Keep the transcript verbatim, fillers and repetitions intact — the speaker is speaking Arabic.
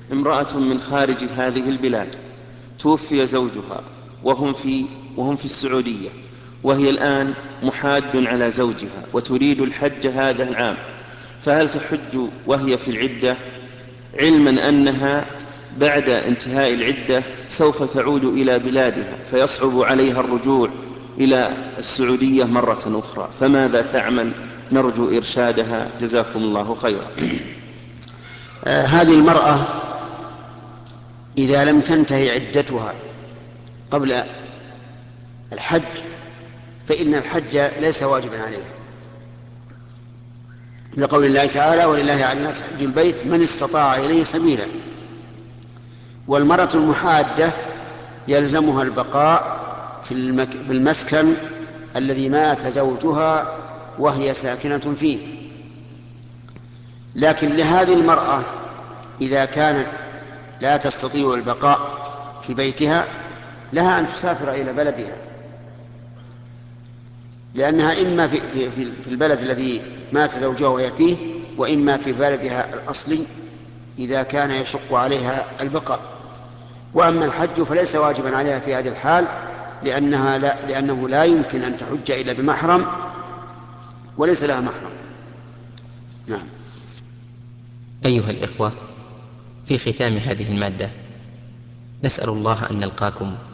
امرأة من خارج هذه البلاد توفي زوجها وهم في, وهم في السعودية، وهي الآن محاد على زوجها وتريد الحج هذا العام، فهل تحج وهي في العدة، علما أنها بعد انتهاء العدة سوف تعود إلى بلادها فيصعب عليها الرجوع إلى السعودية مرة أخرى، فماذا تعمل؟ نرجو إرشادها، جزاكم الله خيرا. آه هذه المرأة إذا لم تنتهي عدتها قبل الحج فإن الحج ليس واجبا عليها، لقول الله تعالى: ولله على الناس حج البيت من استطاع إليه سبيلا. والمرأة المحادة يلزمها البقاء في, في المسكن الذي مات زوجها وهي ساكنة فيه. لكن لهذه المرأة إذا كانت لا تستطيع البقاء في بيتها لها أن تسافر إلى بلدها، لأنها إما في, في, في البلد الذي مات زوجها وهي فيه، وإما في بلدها الأصلي إذا كان يشق عليها البقاء. وأما الحج فليس واجبا عليها في هذه الحال، لأنها لا لأنه لا يمكن أن تحج إلا بمحرم وليس لها محرم. نعم. أيها الإخوة، في ختام هذه المادة نسأل الله أن نلقاكم